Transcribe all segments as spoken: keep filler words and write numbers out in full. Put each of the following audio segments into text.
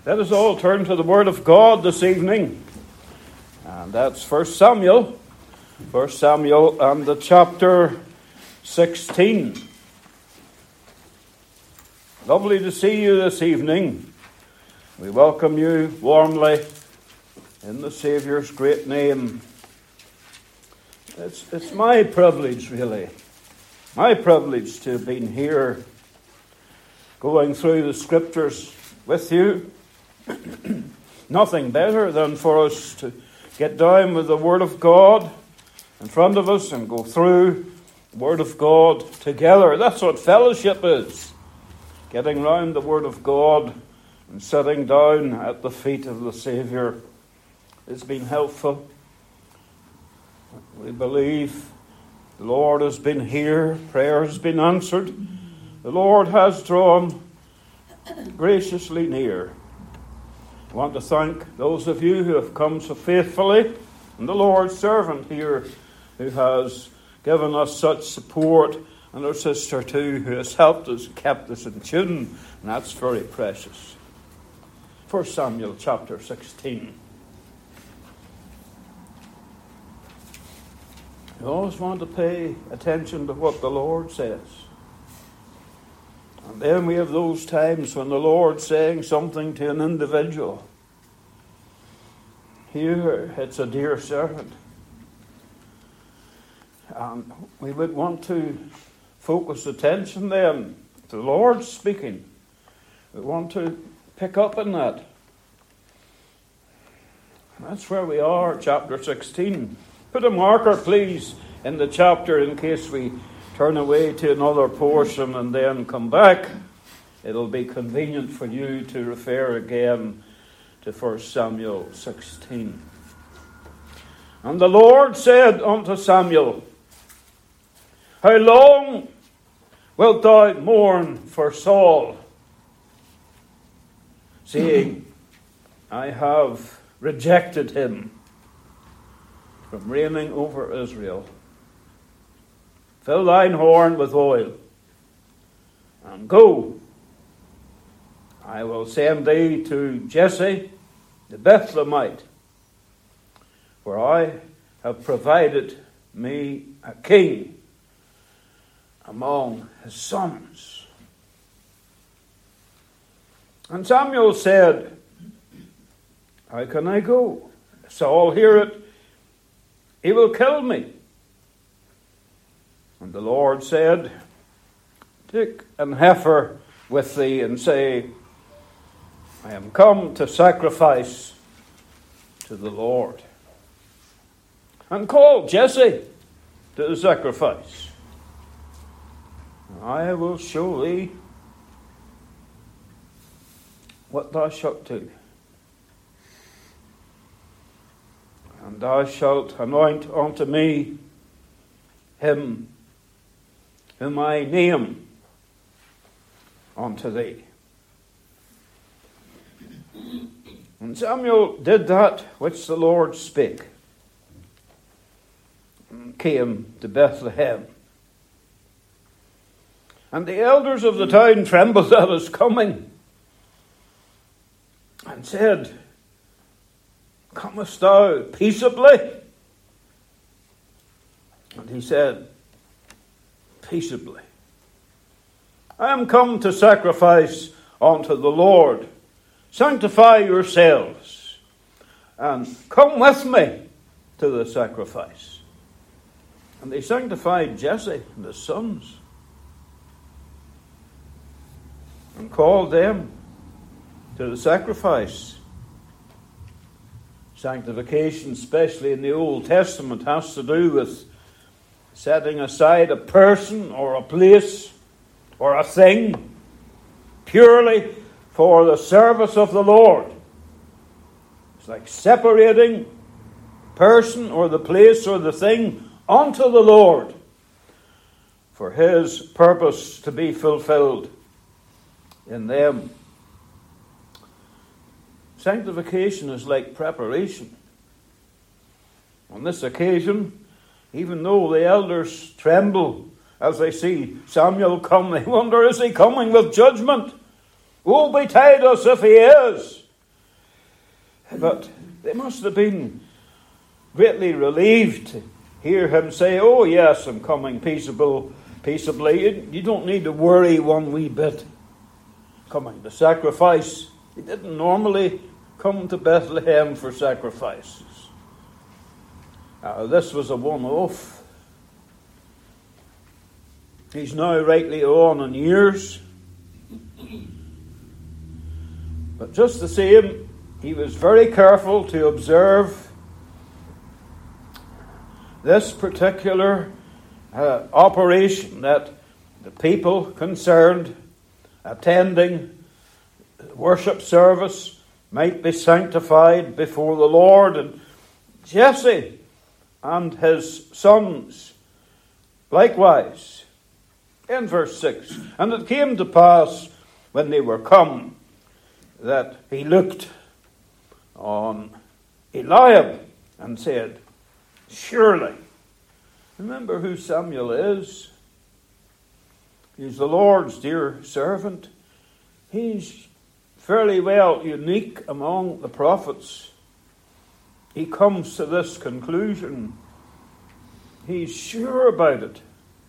Let us all turn to the Word of God this evening. And that's First Samuel. First Samuel and the chapter sixteen. Lovely to see you this evening. We welcome you warmly in the Saviour's great name. It's, it's my privilege, really. My privilege to have been here going through the Scriptures with you. Nothing better than for us to get down with the Word of God in front of us and go through the Word of God together. That's what fellowship is. Getting round the Word of God and sitting down at the feet of the Saviour has been helpful. We believe the Lord has been here. Prayer has been answered. The Lord has drawn graciously near. I want to thank those of you who have come so faithfully, and the Lord's servant here who has given us such support, and our sister too who has helped us, kept us in tune, and that's very precious. First Samuel chapter sixteen. You always want to pay attention to what the Lord says. And then we have those times when the Lord's saying something to an individual. Here it's a dear servant. And we would want to focus attention then to the Lord speaking. We want to pick up on that. That's where we are, chapter sixteen. Put a marker, please, in the chapter in case we turn away to another portion and then come back. It'll be convenient for you to refer again to First Samuel sixteen. And the Lord said unto Samuel, How long wilt thou mourn for Saul, seeing I have rejected him from reigning over Israel? Fill thine horn with oil, and go. I will send thee to Jesse the Bethlehemite, for I have provided me a king among his sons. And Samuel said, How can I go? If Saul hear it, he will kill me. And the Lord said, Take an heifer with thee, and say, I am come to sacrifice to the Lord. And call Jesse to the sacrifice. I will show thee what thou shalt do. And thou shalt anoint unto me him whom I name unto thee. And Samuel did that which the Lord spake, and came to Bethlehem. And the elders of the town trembled at his coming, and said, Comest thou peaceably? And he said, Peaceably. I am come to sacrifice unto the Lord. Sanctify yourselves, and come with me to the sacrifice. And they sanctified Jesse and his sons, and called them to the sacrifice. Sanctification, especially in the Old Testament, has to do with setting aside a person or a place or a thing purely for the service of the Lord. It's like separating the person or the place or the thing unto the Lord for his purpose to be fulfilled in them. Sanctification is like preparation. On this occasion, even though the elders tremble as they see Samuel come, they wonder, is he coming with judgment? Woe betide us if he is. But they must have been greatly relieved to hear him say, "Oh yes, I'm coming peaceable, peaceably. You, you don't need to worry one wee bit. Coming to sacrifice." He didn't normally come to Bethlehem for sacrifices. Uh, this was a one-off. He's now rightly on in years. But just the same, he was very careful to observe this particular uh, operation, that the people concerned attending worship service might be sanctified before the Lord. And Jesse and his sons likewise. In verse six, "And it came to pass, when they were come, that he looked on Eliab and said, Surely." Remember who Samuel is. He's the Lord's dear servant. He's fairly well unique among the prophets. He comes to this conclusion. He's sure about it.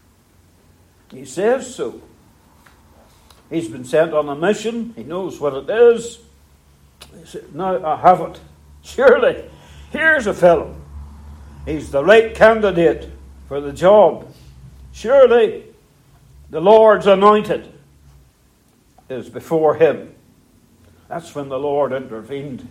He says so. He's been sent on a mission. He knows what it is. He said, "Now I have it. Surely, here's a fellow. He's the right candidate for the job. Surely, the Lord's anointed is before him." That's when the Lord intervened.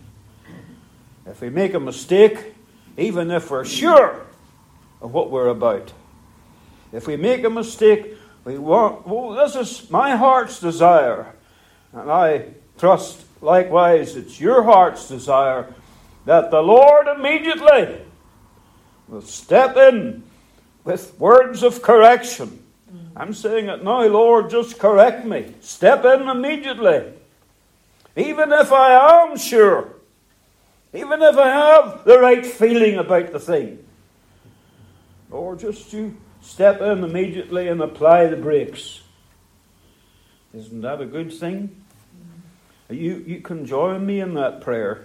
If we make a mistake, even if we're sure of what we're about, if we make a mistake, we want, "Oh, this is my heart's desire." And I trust likewise it's your heart's desire that the Lord immediately will step in with words of correction. I'm saying it now, "Lord, just correct me." Step in immediately. Even if I am sure, even if I have the right feeling about the thing, Lord, just you step in immediately and apply the brakes. Isn't that a good thing? You, you can join me in that prayer.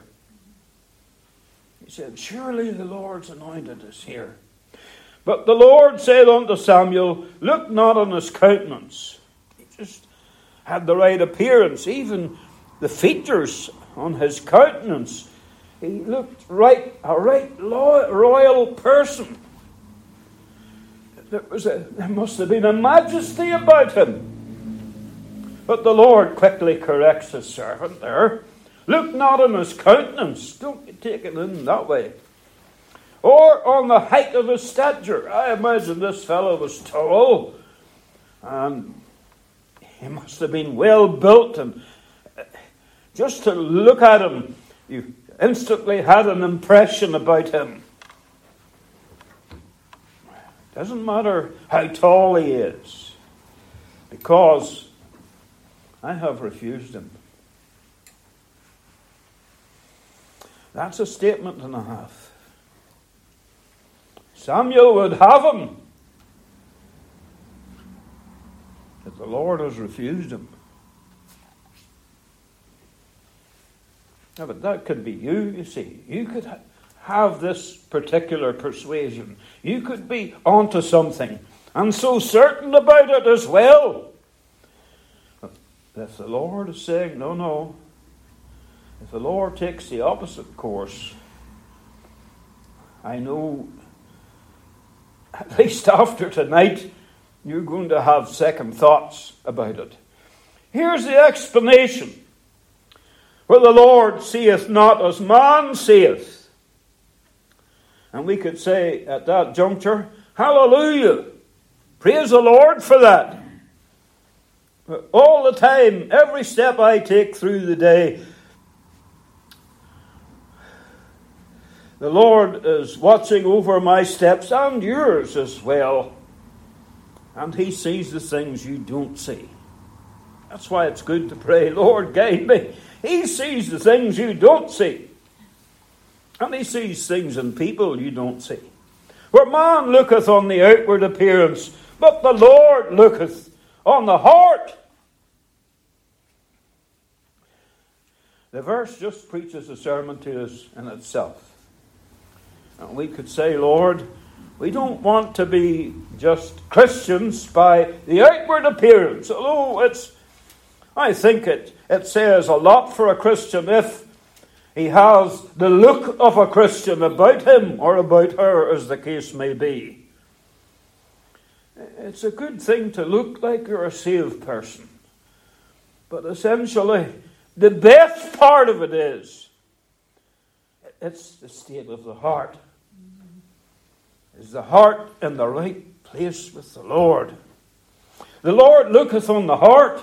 He said, "Surely the Lord's anointed is here." But the Lord said unto Samuel, "Look not on his countenance." He just had the right appearance. Even the features on his countenance, he looked right, a right royal person. There was a, there must have been a majesty about him. But the Lord quickly corrects his servant there. "Look not on his countenance." Don't take it in that way. "Or on the height of his stature." I imagine this fellow was tall, and he must have been well built, and just to look at him, you instantly had an impression about him. Doesn't matter how tall he is, because I have refused him. That's a statement and a half. Samuel would have him, but the Lord has refused him. Yeah, but that could be you, you see. You could ha- have this particular persuasion. You could be onto something, and so certain about it as well. But if the Lord is saying, no, no, if the Lord takes the opposite course, I know, at least after tonight, you're going to have second thoughts about it. Here's the explanation. "For the Lord seeth not as man seeth." And we could say at that juncture, hallelujah! Praise the Lord for that. But all the time, every step I take through the day, the Lord is watching over my steps and yours as well. And He sees the things you don't see. That's why it's good to pray, "Lord, guide me." He sees the things you don't see. And He sees things in people you don't see. "For man looketh on the outward appearance, but the Lord looketh on the heart." The verse just preaches a sermon to us in itself. And we could say, Lord, we don't want to be just Christians by the outward appearance. Although it's, I think it, it says a lot for a Christian if he has the look of a Christian about him or about her, as the case may be. It's a good thing to look like you're a saved person. But essentially, the best part of it is, it's the state of the heart. Is the heart in the right place with the Lord? The Lord looketh on the heart.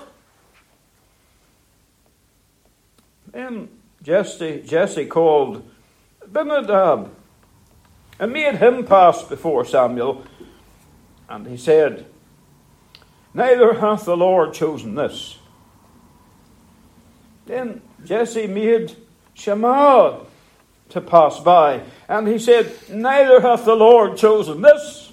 Then Jesse, Jesse called Abinadab and made him pass before Samuel. And he said, neither hath the Lord chosen this. Then Jesse made Shammah to pass by. And he said, neither hath the Lord chosen this.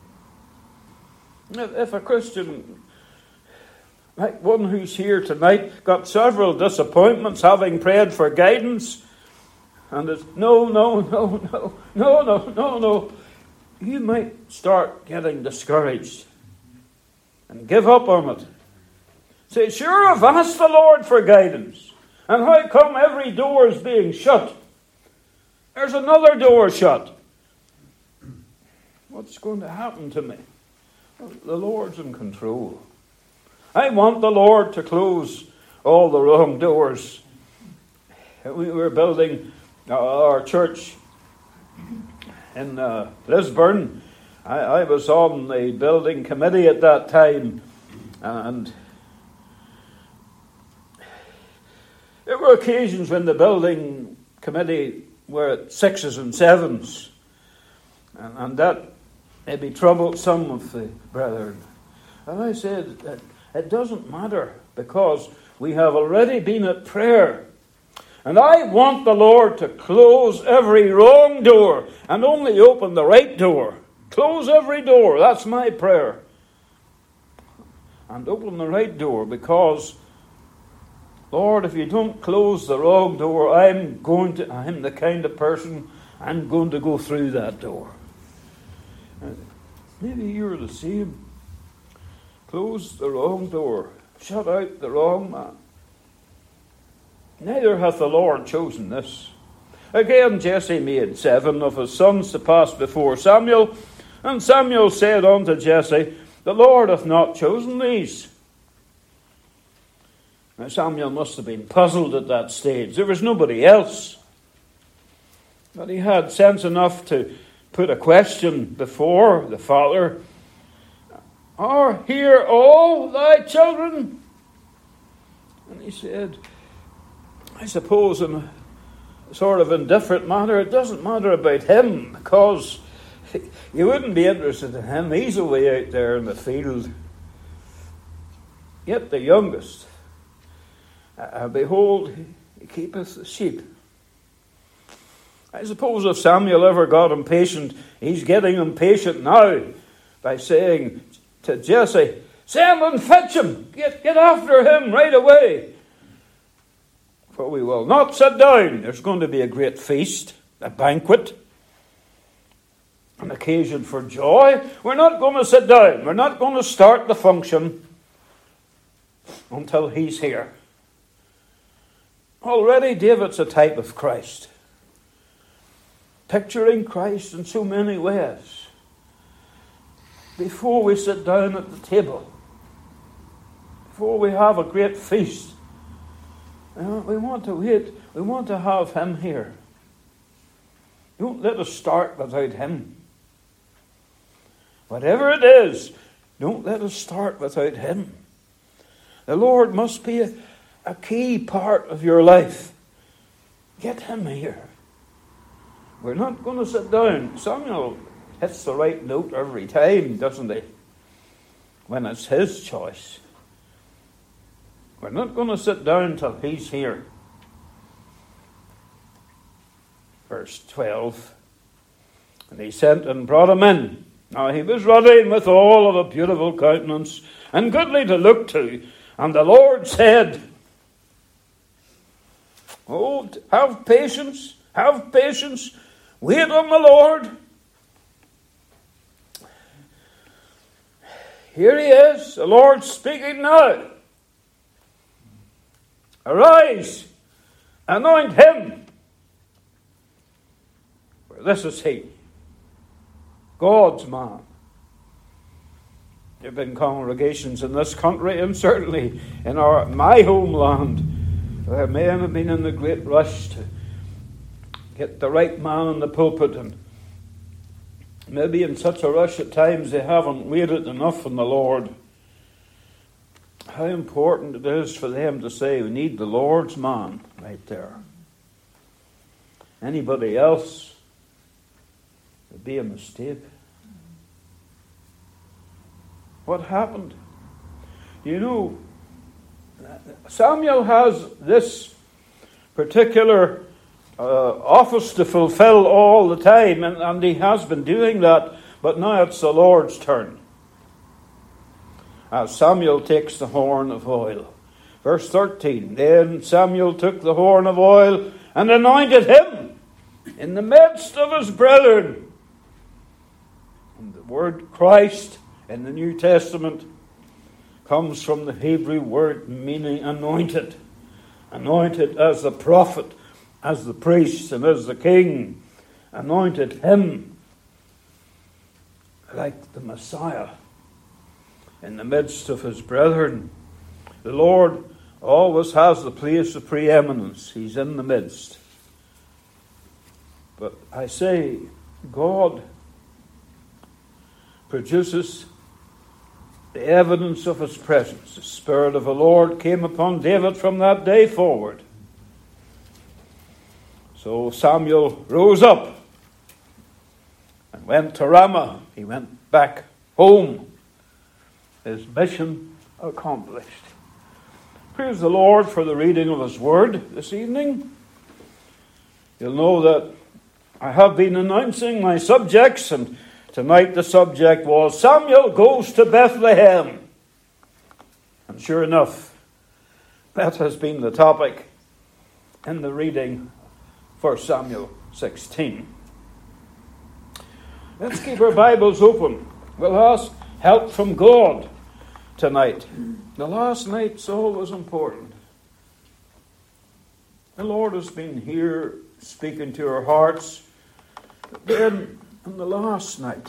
If a Christian, like one who's here tonight, got several disappointments having prayed for guidance, and it's no, no, no, no, no, no, no, no, you might start getting discouraged and give up on it. Say, sure, I've asked the Lord for guidance. And how come every door is being shut? There's another door shut. What's going to happen to me? Well, the Lord's in control. I want the Lord to close all the wrong doors. We were building our church in uh, Lisburn. I, I was on the building committee at that time, and there were occasions when the building committee were at sixes and sevens, and, and that maybe troubled some of the brethren. And I said that it doesn't matter, because we have already been at prayer. And I want the Lord to close every wrong door and only open the right door. Close every door. That's my prayer. And open the right door, because, Lord, if you don't close the wrong door, I'm going to, I'm the kind of person, I'm going to go through that door. And maybe you're the same. Close the wrong door. Shut out the wrong man. Neither hath the Lord chosen this. Again Jesse made seven of his sons to pass before Samuel. And Samuel said unto Jesse, the Lord hath not chosen these. Now Samuel must have been puzzled at that stage. There was nobody else. But he had sense enough to put a question before the father. Are here all thy children? And he said, I suppose in a sort of indifferent manner, it doesn't matter about him, because you wouldn't be interested in him. He's away out there in the field. Yet the youngest, uh, behold, he keepeth the sheep. I suppose if Samuel ever got impatient, he's getting impatient now by saying to Jesse, send and fetch him. Get, get after him right away. For we will not sit down. There's going to be a great feast, a banquet, an occasion for joy. We're not going to sit down. We're not going to start the function until he's here. Already David's a type of Christ, picturing Christ in so many ways. Before we sit down at the table, before we have a great feast, we want to wait. We want to have him here. Don't let us start without him. Whatever it is, don't let us start without him. The Lord must be a, a key part of your life. Get him here. We're not going to sit down. Samuel hits the right note every time, doesn't he? When it's his choice. We're not going to sit down till he's here. Verse twelve. And he sent and brought him in. Now he was ruddy with all of a beautiful countenance, and goodly to look to. And the Lord said, Oh, have patience, have patience, wait on the Lord. Here he is, the Lord speaking now. Arise, anoint him. For this is he, God's man. There have been congregations in this country, and certainly in our my homeland, where men have been in the great rush to get the right man in the pulpit, and maybe in such a rush at times they haven't waited enough on the Lord. How important it is for them to say, we need the Lord's man right there. Anybody else would be a mistake. What happened? You know, Samuel has this particular uh, office to fulfill all the time, and, and he has been doing that, but now it's the Lord's turn. As Samuel takes the horn of oil. Verse thirteen, then Samuel took the horn of oil and anointed him in the midst of his brethren. And the word Christ in the New Testament comes from the Hebrew word meaning anointed. Anointed as the prophet, as the priest, and as the king. Anointed him like the Messiah in the midst of his brethren. The Lord always has the place of preeminence. He's in the midst. But I say, God produces the evidence of his presence. The Spirit of the Lord came upon David from that day forward. So Samuel rose up and went to Ramah. He went back home. His mission accomplished. Praise the Lord for the reading of his word this evening. You'll know that I have been announcing my subjects, and tonight the subject was Samuel goes to Bethlehem. And sure enough, that has been the topic in the reading for Samuel sixteen. Let's keep our Bibles open. We'll ask help from God tonight. The last night's always important. The Lord has been here speaking to our hearts. But then on the last night,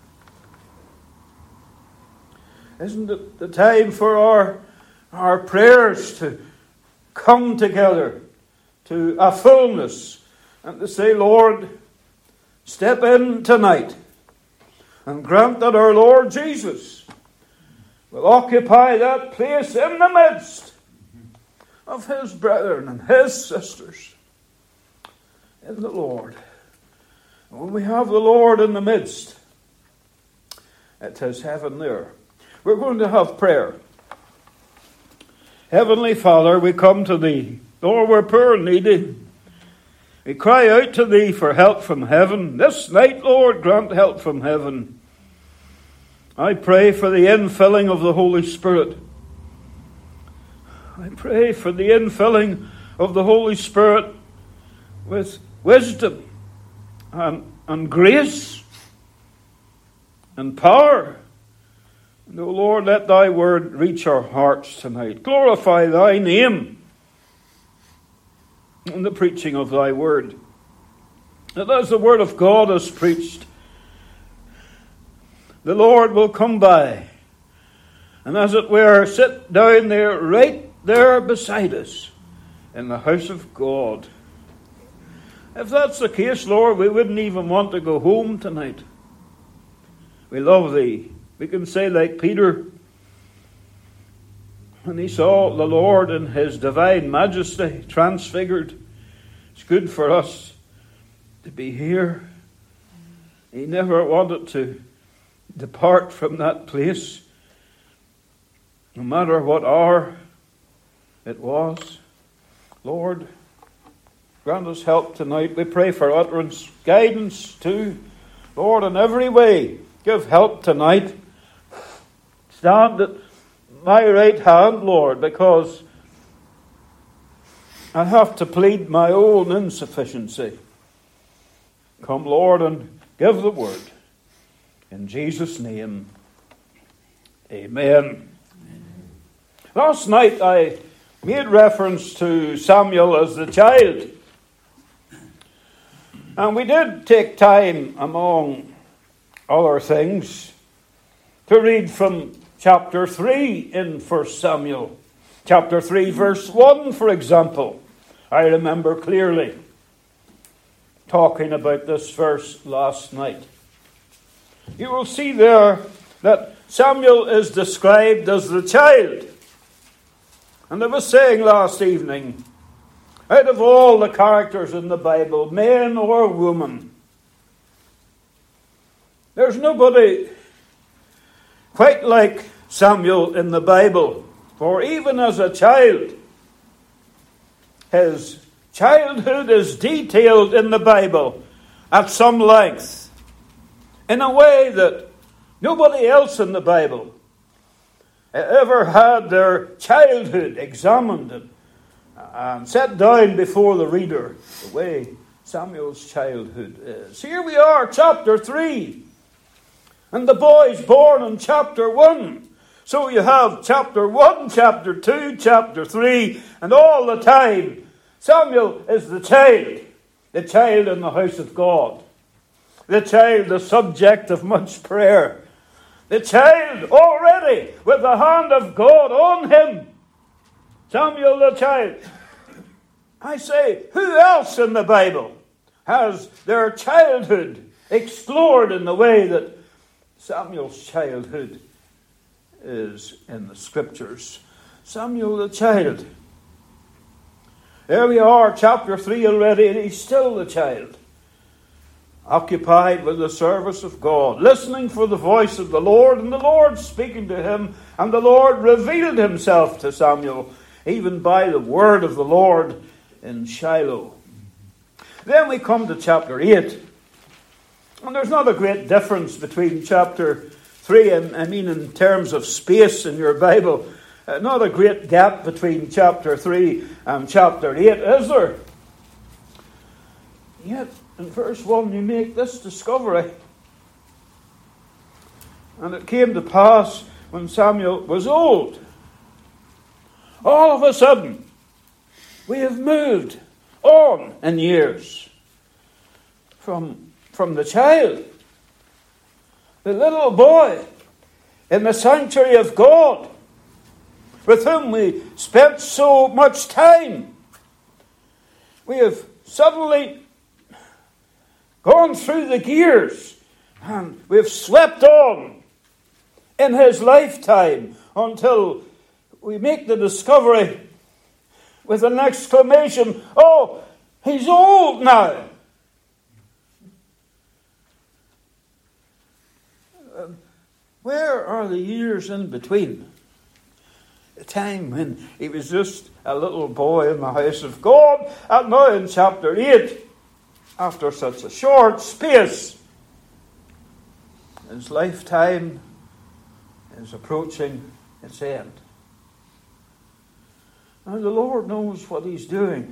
isn't it the time for our, our prayers to come together to a fullness and to say, Lord, step in tonight and grant that our Lord Jesus will occupy that place in the midst of his brethren and his sisters in the Lord. And when we have the Lord in the midst, it is heaven there. We're going to have prayer. Heavenly Father, we come to thee. Lord, we're poor and needy. We cry out to thee for help from heaven. This night, Lord, grant help from heaven. I pray for the infilling of the Holy Spirit. I pray for the infilling of the Holy Spirit with wisdom and, and grace and power. And, O Lord, let thy word reach our hearts tonight. Glorify thy name in the preaching of thy word. That as the word of God is preached, the Lord will come by and, as it were, sit down there, right there beside us in the house of God. If that's the case, Lord, we wouldn't even want to go home tonight. We love thee. We can say like Peter, when he saw the Lord in his divine majesty transfigured, it's good for us to be here. He never wanted to depart from that place, no matter what hour it was. Lord, grant us help tonight. We pray for utterance, guidance too. Lord, in every way, give help tonight. Stand at my right hand, Lord, because I have to plead my own insufficiency. Come, Lord, and give the word. In Jesus' name, amen. Amen. Last night I made reference to Samuel as the child. And we did take time, among other things, to read from chapter three in First Samuel. Chapter three, verse one, for example. I remember clearly talking about this verse last night. You will see there that Samuel is described as the child. And I was saying last evening, out of all the characters in the Bible, man or woman, there's nobody quite like Samuel in the Bible. For even as a child, his childhood is detailed in the Bible at some length, in a way that nobody else in the Bible ever had their childhood examined and, and set down before the reader, the way Samuel's childhood is. Here we are, chapter three, and the boy's born in chapter one. So you have chapter one, chapter two, chapter three, and all the time Samuel is the child, the child in the house of God, the child, the subject of much prayer, the child already with the hand of God on him. Samuel the child. I say, who else in the Bible has their childhood explored in the way that Samuel's childhood is in the Scriptures? Samuel the child. There we are, chapter three already, and he's still the child. Occupied with the service of God, listening for the voice of the Lord, and the Lord speaking to him, and the Lord revealed himself to Samuel, even by the word of the Lord in Shiloh. Then we come to chapter eight, and there's not a great difference between chapter three, and I mean in terms of space in your Bible, uh, not a great gap between chapter three and chapter eight, is there? Yet, in verse one, you make this discovery. And it came to pass when Samuel was old. All of a sudden, we have moved on in years from, from the child, the little boy in the sanctuary of God, with whom we spent so much time. We have suddenly gone through the gears, and we've swept on in his lifetime until we make the discovery with an exclamation, oh, he's old now. Uh, where are the years in between? The time when he was just a little boy in the house of God, and now in chapter eight, after such a short space, his lifetime is approaching its end. And the Lord knows what he's doing.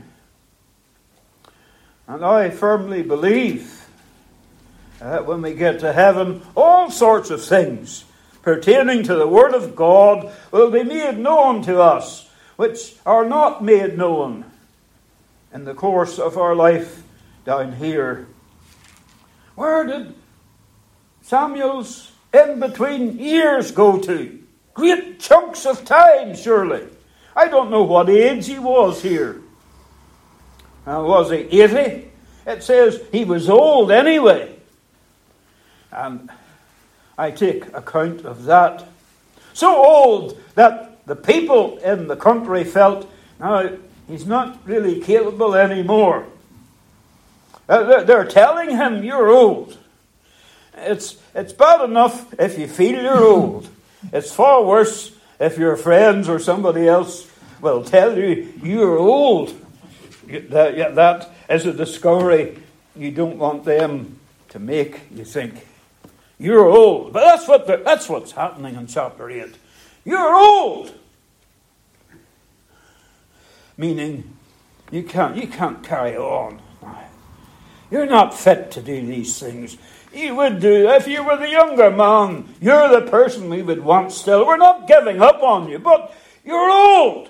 And I firmly believe that when we get to heaven, all sorts of things pertaining to the Word of God will be made known to us, which are not made known in the course of our life down here. Where did Samuel's in-between years go to? Great chunks of time, surely. I don't know what age he was here. Uh, was he eighty? It says he was old anyway. And I take account of that. So old that the people in the country felt, now, he's not really capable anymore. Uh, they're telling him, you're old. It's, it's bad enough if you feel you're old. It's far worse if your friends or somebody else will tell you you're old. That, that is a discovery you don't want them to make, you think. You're old. But that's what the, that's what's happening in chapter eight. You're old. Meaning, You can't, you can't carry on. You're not fit to do these things. You would do, if you were the younger man, you're the person we would want still. We're not giving up on you, but you're old.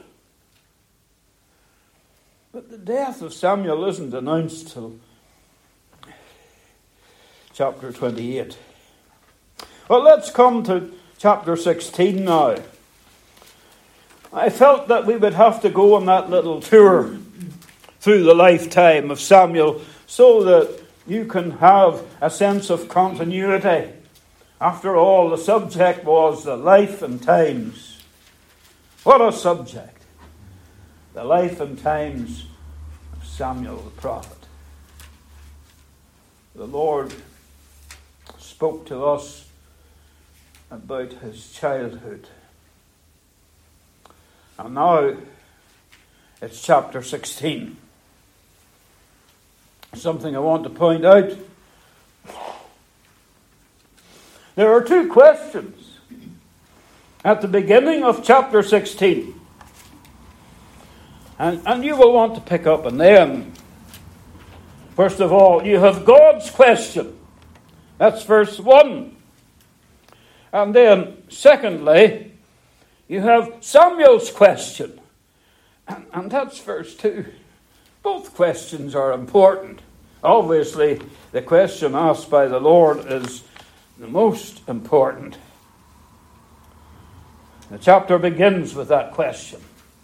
But the death of Samuel isn't announced till chapter twenty-eight. Well, let's come to chapter sixteen now. I felt that we would have to go on that little tour through the lifetime of Samuel so that you can have a sense of continuity. After all, the subject was the life and times. What a subject. The life and times of Samuel the prophet. The Lord spoke to us about his childhood. And now it's chapter sixteen. Something I want to point out. There are two questions at the beginning of chapter sixteen. And, and you will want to pick up on them. First of all, you have God's question. That's verse one. And then, secondly, you have Samuel's question. And, and that's verse two. Both questions are important. Obviously, the question asked by the Lord is the most important. The chapter begins with that question.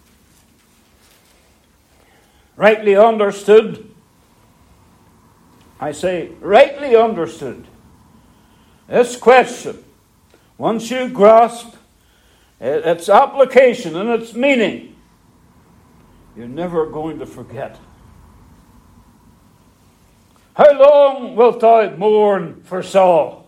Rightly understood, I say rightly understood, this question, once you grasp its application and its meaning, you're never going to forget. How long wilt thou mourn for Saul,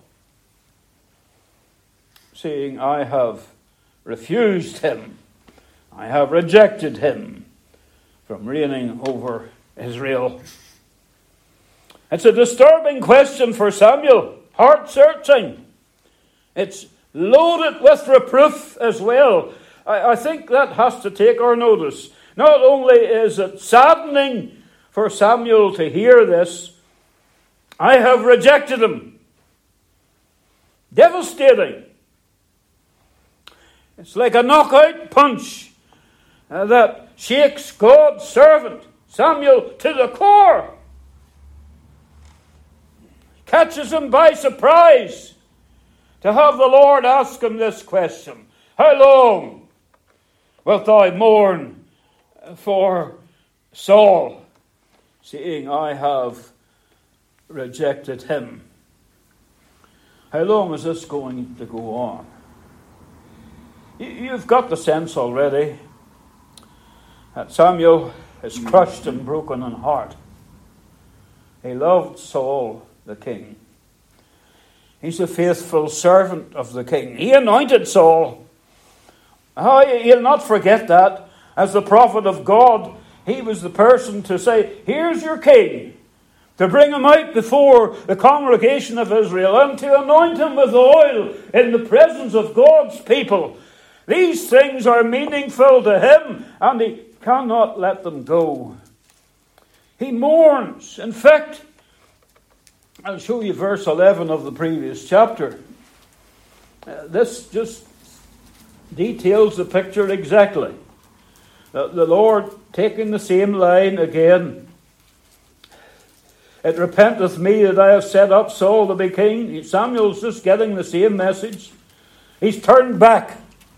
seeing I have refused him, I have rejected him from reigning over Israel? It's a disturbing question for Samuel, heart-searching. It's loaded with reproof as well. I, I think that has to take our notice. Not only is it saddening for Samuel to hear this, I have rejected him. Devastating. It's like a knockout punch uh, that shakes God's servant, Samuel, to the core. Catches him by surprise to have the Lord ask him this question. How long wilt thou mourn for Saul, seeing I have rejected him? How long is this going to go on? You've got the sense already that Samuel is crushed and broken in heart. He loved Saul the king. He's a faithful servant of the king. He anointed Saul. Oh, you'll not forget that. As the prophet of God, he was the person to say, here's your king. To bring him out before the congregation of Israel and to anoint him with oil in the presence of God's people. These things are meaningful to him, and he cannot let them go. He mourns. In fact, I'll show you verse eleven of the previous chapter. Uh, this just details the picture exactly. Uh, the Lord taking the same line again. It repenteth me that I have set up Saul to be king. Samuel's just getting the same message. He's turned back.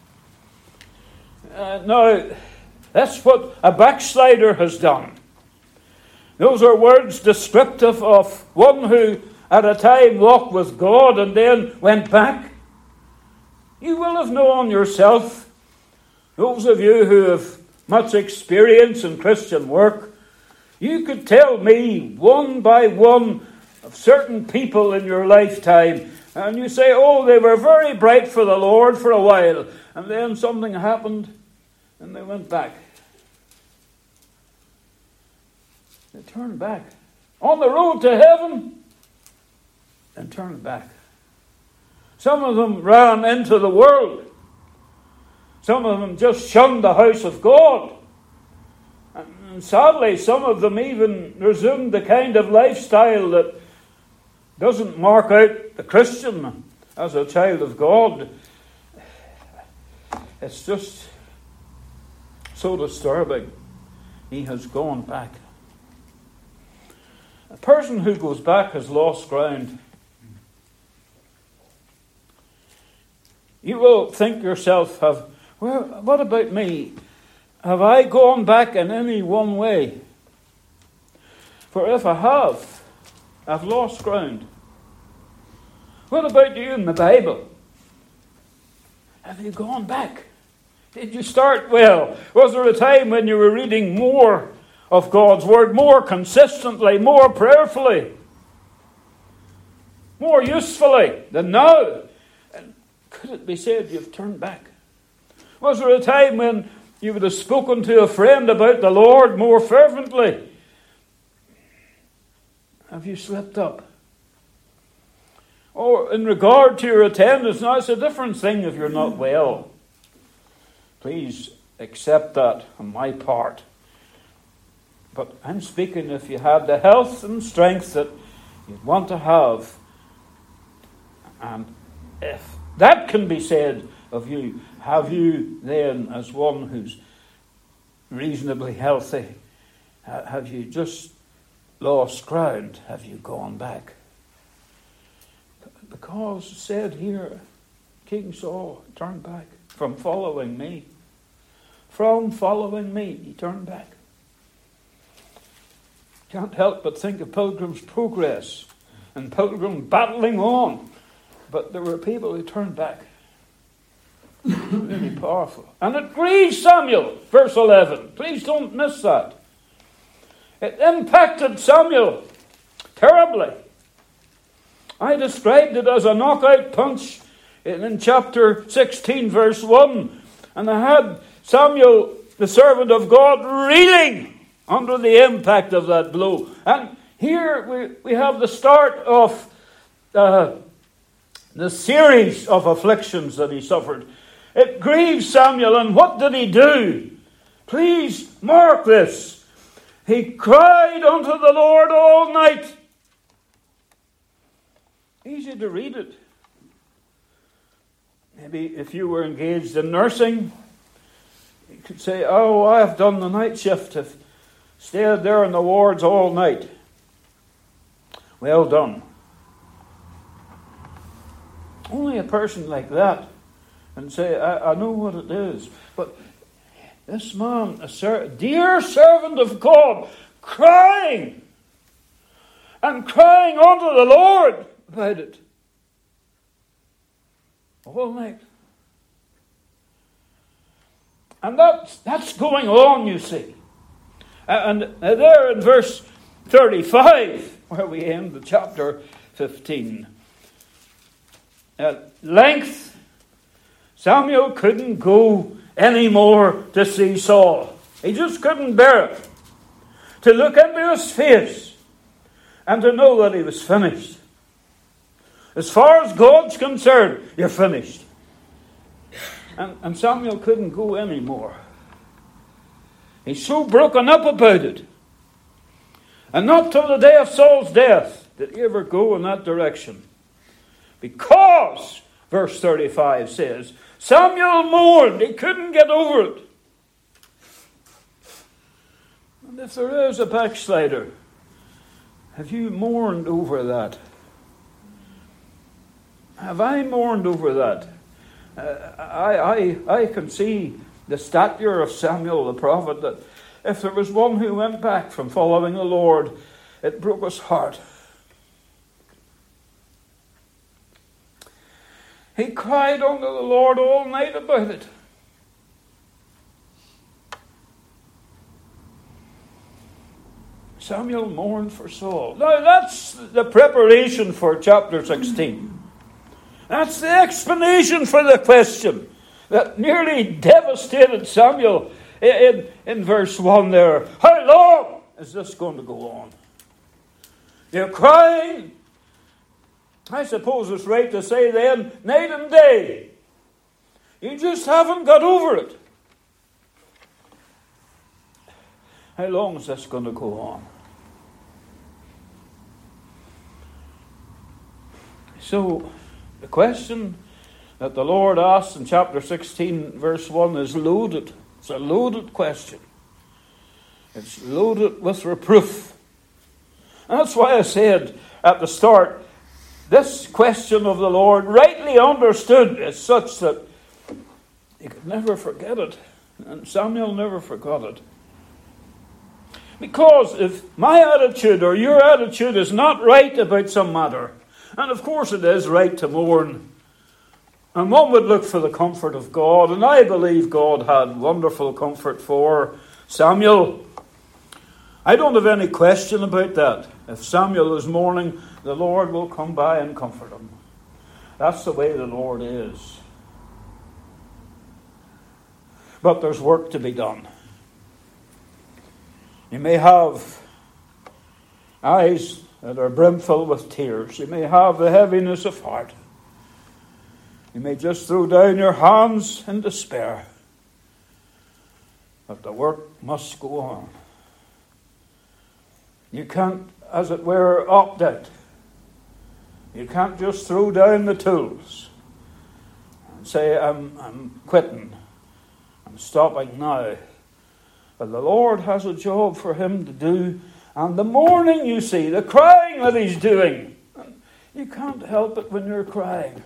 Uh, now, that's what a backslider has done. Those are words descriptive of one who at a time walked with God and then went back. You will have known yourself, those of you who have much experience in Christian work, you could tell me one by one of certain people in your lifetime, and you say, oh, they were very bright for the Lord for a while, and then something happened and they went back. They turned back. On the road to heaven, and turned back. Some of them ran into the world. Some of them just shunned the house of God. And And sadly, some of them even resumed the kind of lifestyle that doesn't mark out the Christian as a child of God. It's just so disturbing. He has gone back. A person who goes back has lost ground. You will think yourself, have, well, what about me? Have I gone back in any one way? For if I have, I've lost ground. What about you in the Bible? Have you gone back? Did you start well? Was there a time when you were reading more of God's Word, more consistently, more prayerfully, more usefully than now? And could it be said you've turned back? Was there a time when you would have spoken to a friend about the Lord more fervently? Have you slipped up? Or in regard to your attendance, now it's a different thing if you're not well. Please accept that on my part. But I'm speaking if you had the health and strength that you'd want to have. And if that can be said of you, have you then, as one who's reasonably healthy, have you just lost ground? Have you gone back? Because it said here, King Saul turned back from following me. From following me, he turned back. Can't help but think of Pilgrim's Progress and Pilgrim battling on. But there were people who turned back. Really powerful. And it grieved Samuel, verse eleven. Please don't miss that. It impacted Samuel terribly. I described it as a knockout punch in, in chapter sixteen, verse one. And I had Samuel, the servant of God, reeling under the impact of that blow. And here we, we have the start of uh, the series of afflictions that he suffered. It grieved Samuel, and what did he do? Please mark this. He cried unto the Lord all night. Easy to read it. Maybe if you were engaged in nursing, you could say, oh, I have done the night shift. I've stayed there in the wards all night. Well done. Only a person like that can say, I, I know what it is. But this man, a ser- dear servant of God, crying and crying unto the Lord about it all night. And that's, that's going on, you see. And there in verse thirty-five, where we end the chapter fifteen, at length, Samuel couldn't go anymore to see Saul. He just couldn't bear it. To look into his face and to know that he was finished. As far as God's concerned, you're finished. And, and Samuel couldn't go anymore. He's so broken up about it. And not till the day of Saul's death did he ever go in that direction. Because, verse thirty-five says, Samuel mourned. He couldn't get over it. And if there is a backslider, have you mourned over that? Have I mourned over that? Uh, I, I, I can see the stature of Samuel the prophet, that if there was one who went back from following the Lord, it broke his heart. He cried unto the Lord all night about it. Samuel mourned for Saul. Now that's the preparation for chapter sixteen. That's the explanation for the question that nearly devastated Samuel in, in verse one there. How long is this going to go on? You're crying. I suppose it's right to say then, night and day. You just haven't got over it. How long is this going to go on? So, the question that the Lord asks in chapter sixteen, verse one is loaded. It's a loaded question. It's loaded with reproof. And that's why I said at the start, this question of the Lord, rightly understood, is such that you could never forget it. And Samuel never forgot it. Because if my attitude or your attitude is not right about some matter, and of course it is right to mourn, and one would look for the comfort of God, and I believe God had wonderful comfort for Samuel. I don't have any question about that. If Samuel is mourning, the Lord will come by and comfort him. That's the way the Lord is. But there's work to be done. You may have eyes that are brimful with tears. You may have the heaviness of heart. You may just throw down your hands in despair. But the work must go on. You can't, as it were, opt out. You can't just throw down the tools and say, I'm, I'm quitting. I'm stopping now. But the Lord has a job for him to do. And the mourning, you see, the crying that he's doing, you can't help it when you're crying.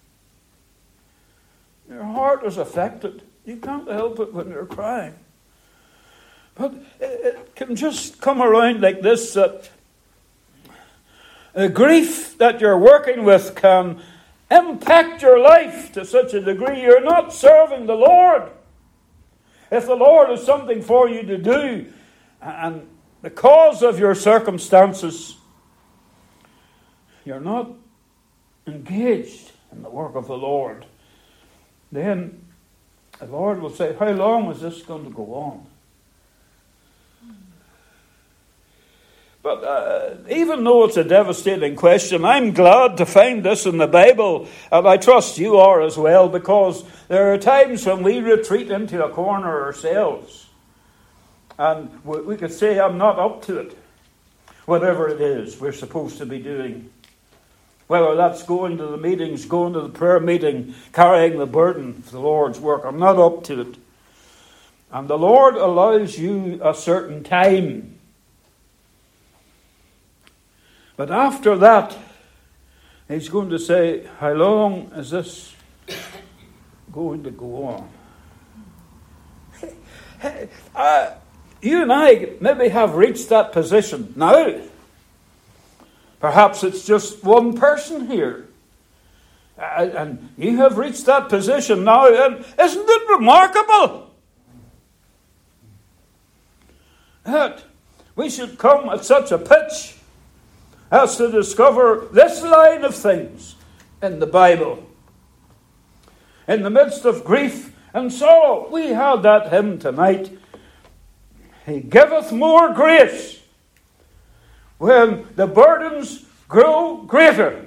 Your heart is affected. You can't help it when you're crying. But it can just come around like this, that the grief that you're working with can impact your life to such a degree you're not serving the Lord. If the Lord has something for you to do, and because of your circumstances, you're not engaged in the work of the Lord, then the Lord will say, how long is this going to go on? But uh, even though it's a devastating question, I'm glad to find this in the Bible, and I trust you are as well, because there are times when we retreat into a corner ourselves, and we, we could say, I'm not up to it, whatever it is we're supposed to be doing. Whether that's going to the meetings, going to the prayer meeting, carrying the burden of the Lord's work, I'm not up to it. And the Lord allows you a certain time. But after that, he's going to say, how long is this going to go on? uh, you and I maybe have reached that position now. Perhaps it's just one person here. Uh, and you have reached that position now. And isn't it remarkable that we should come at such a pitch as to discover this line of things in the Bible? In the midst of grief and sorrow, we had that hymn tonight. He giveth more grace when the burdens grow greater.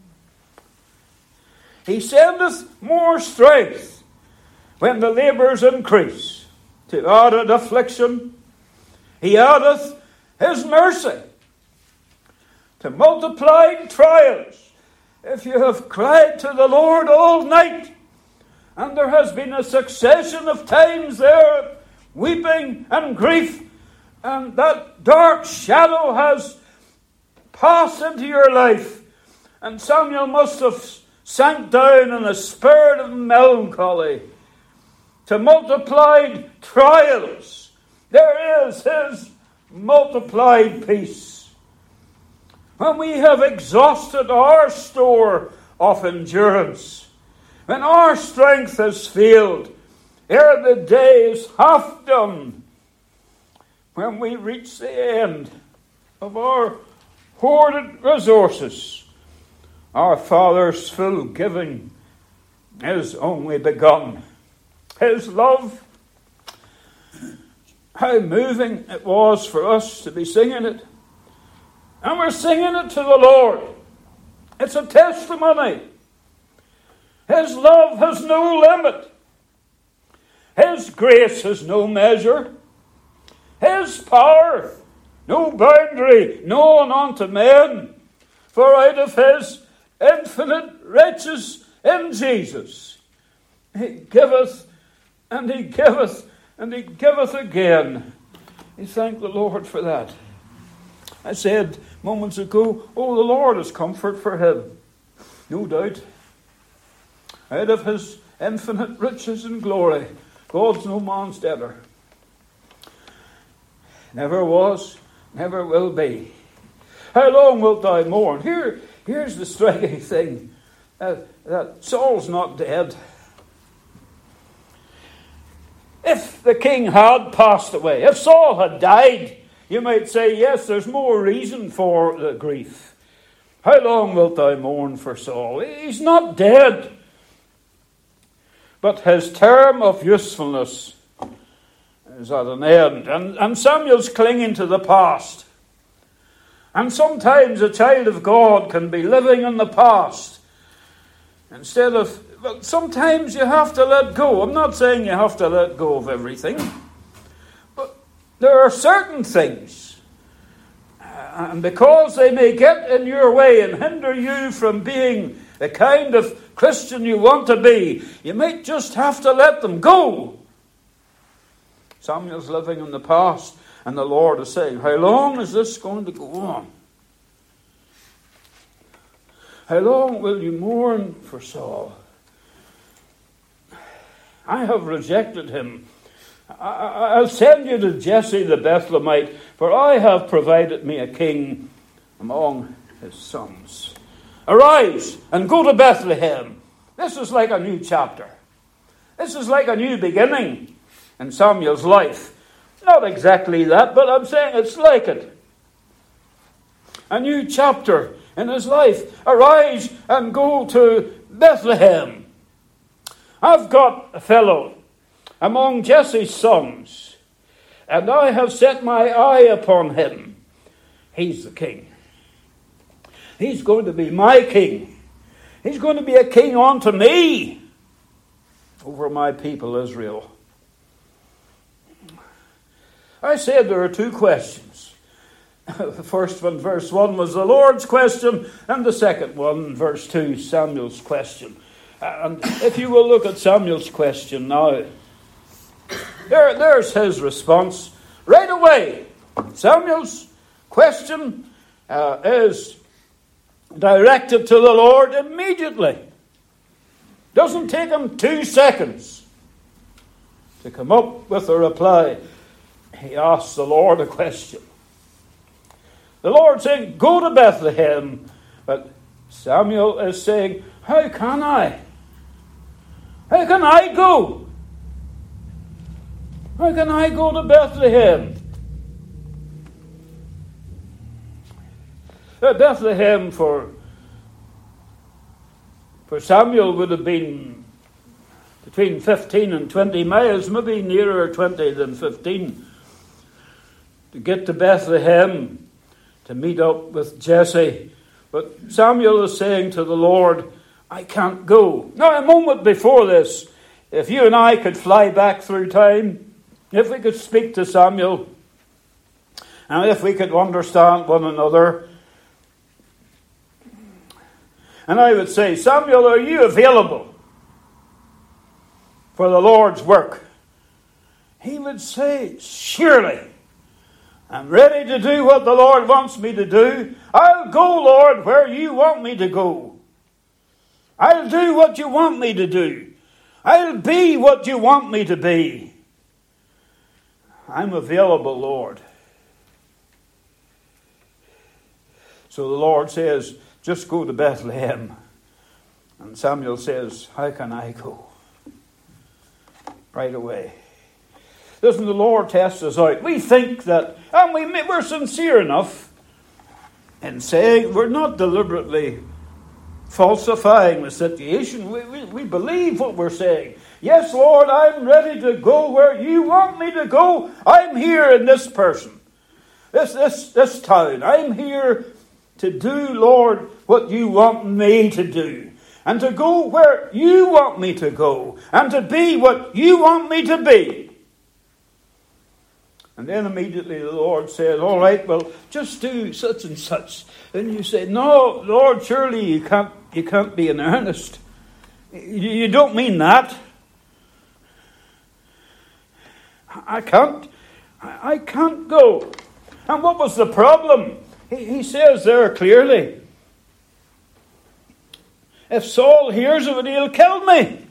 He sendeth more strength when the labours increase. To added affliction, he addeth his mercy. To multiplied trials, if you have cried to the Lord all night, and there has been a succession of times there of weeping and grief, and that dark shadow has passed into your life, and Samuel must have sank down in a spirit of melancholy. To multiplied trials, there is his multiplied peace. When we have exhausted our store of endurance, when our strength has failed, ere the day is half done, when we reach the end of our hoarded resources, our Father's full giving is only begun. His love, how moving it was for us to be singing it. And we're singing it to the Lord. It's a testimony. His love has no limit. His grace has no measure. His power, no boundary known unto men. For out of his infinite riches in Jesus, he giveth, and he giveth, and he giveth again. We thank the Lord for that. I said moments ago, oh, the Lord is comfort for him. No doubt. Out of his infinite riches and glory, God's no man's debtor. Never was, never will be. How long wilt thou mourn? Here, here's the striking thing. Uh, that Saul's not dead. If the king had passed away, if Saul had died, you might say, yes, there's more reason for the grief. How long wilt thou mourn for Saul? He's not dead. But his term of usefulness is at an end. And, and Samuel's clinging to the past. And sometimes a child of God can be living in the past. Instead of, well, sometimes you have to let go. I'm not saying you have to let go of everything. But there are certain things. And because they may get in your way and hinder you from being the kind of Christian you want to be, you might just have to let them go. Samuel's living in the past, and the Lord is saying, how long is this going to go on? How long will you mourn for Saul? I have rejected him. I, I'll send you to Jesse the Bethlehemite, for I have provided me a king among his sons. Arise and go to Bethlehem. This is like a new chapter. This is like a new beginning in Samuel's life. Not exactly that, but I'm saying it's like it. A new chapter in his life. Arise and go to Bethlehem. I've got a fellow among Jesse's sons, and I have set my eye upon him. He's the king. He's going to be my king. He's going to be a king unto me over my people Israel. I said there are two questions. The first one, verse one, was the Lord's question, and the second one, verse two, Samuel's question. And if you will look at Samuel's question now, there, there's his response right away. Samuel's question uh, is directed to the Lord immediately. Doesn't take him two seconds to come up with a reply. He asks the Lord a question. The Lord saying, go to Bethlehem. But Samuel is saying, how can I? How can I go? How can I go to Bethlehem? Uh, Bethlehem for, for Samuel would have been between fifteen and twenty miles, maybe nearer twenty than fifteen. To get to Bethlehem, to meet up with Jesse. But Samuel is saying to the Lord, I can't go. Now, a moment before this, if you and I could fly back through time, if we could speak to Samuel, and if we could understand one another, and I would say, Samuel, are you available for the Lord's work? He would say, surely. I'm ready to do what the Lord wants me to do. I'll go, Lord, where you want me to go. I'll do what you want me to do. I'll be what you want me to be. I'm available, Lord. So the Lord says, just go to Bethlehem. And Samuel says, how can I go? Right away. Doesn't the Lord test us out? We think that, and we, we're sincere enough in saying, we're not deliberately falsifying the situation. We, we, we believe what we're saying. Yes, Lord, I'm ready to go where you want me to go. I'm here in this person, this, this, this town. I'm here to do, Lord, what you want me to do. And to go where you want me to go. And to be what you want me to be. And then immediately the Lord says, all right, well, just do such and such. Then you say, no, Lord, surely you can't, you can't be in earnest. You, you don't mean that. I can't, I, I can't go. And what was the problem? He, he says there clearly, if Saul hears of it, he'll kill me.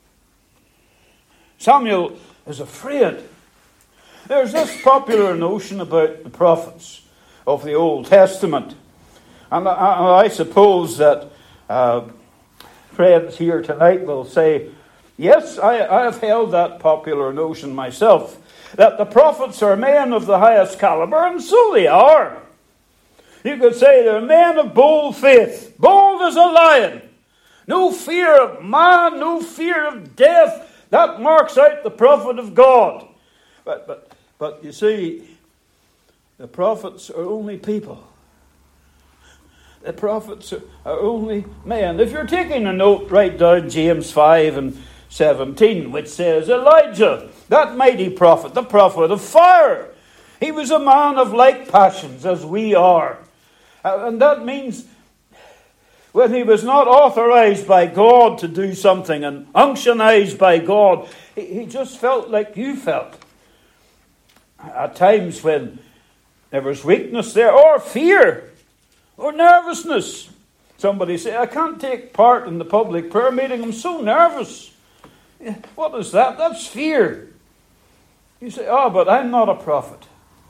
Samuel is afraid. There's this popular notion about the prophets of the Old Testament. And I, I suppose that uh, friends here tonight will say, yes, I, I have held that popular notion myself, that the prophets are men of the highest caliber, and so they are. You could say they're men of bold faith, bold as a lion. No fear of man, no fear of death. That marks out the prophet of God. But, but, but you see, the prophets are only people. The prophets are, are only men. If you're taking a note, write down James five and seventeen, which says, Elijah, that mighty prophet, the prophet of fire, he was a man of like passions as we are. And that means when he was not authorized by God to do something and unctionized by God, he just felt like you felt. At times when there was weakness there, or fear, or nervousness. Somebody say, I can't take part in the public prayer meeting, I'm so nervous. What is that? That's fear. You say, oh, but I'm not a prophet.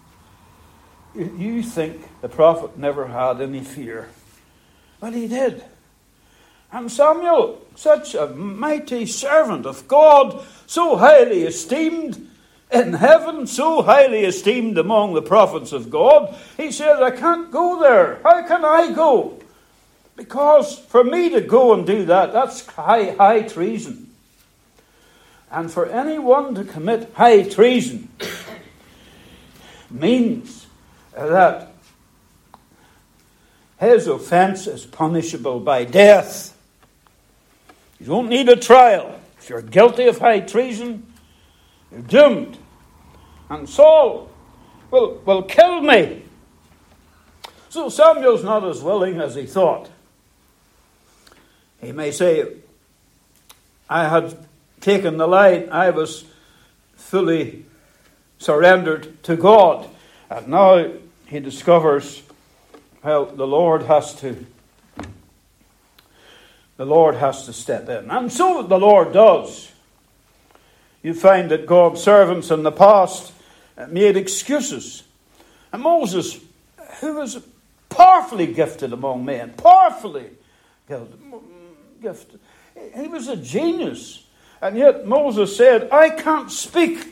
You think the prophet never had any fear. But he did. And Samuel, such a mighty servant of God, so highly esteemed in heaven, so highly esteemed among the prophets of God, he said, I can't go there. How can I go? Because for me to go and do that, that's high, high treason. And for anyone to commit high treason means that his offense is punishable by death. You don't need a trial. If you're guilty of high treason, you're doomed. And Saul will, will kill me. So Samuel's not as willing as he thought. He may say, I had taken the line. I was fully surrendered to God. And now he discovers, well, the Lord has to, the Lord has to step in. And so the Lord does. You find that God's servants in the past made excuses. And Moses, who was powerfully gifted among men, powerfully gifted, he was a genius. And yet Moses said, I can't speak.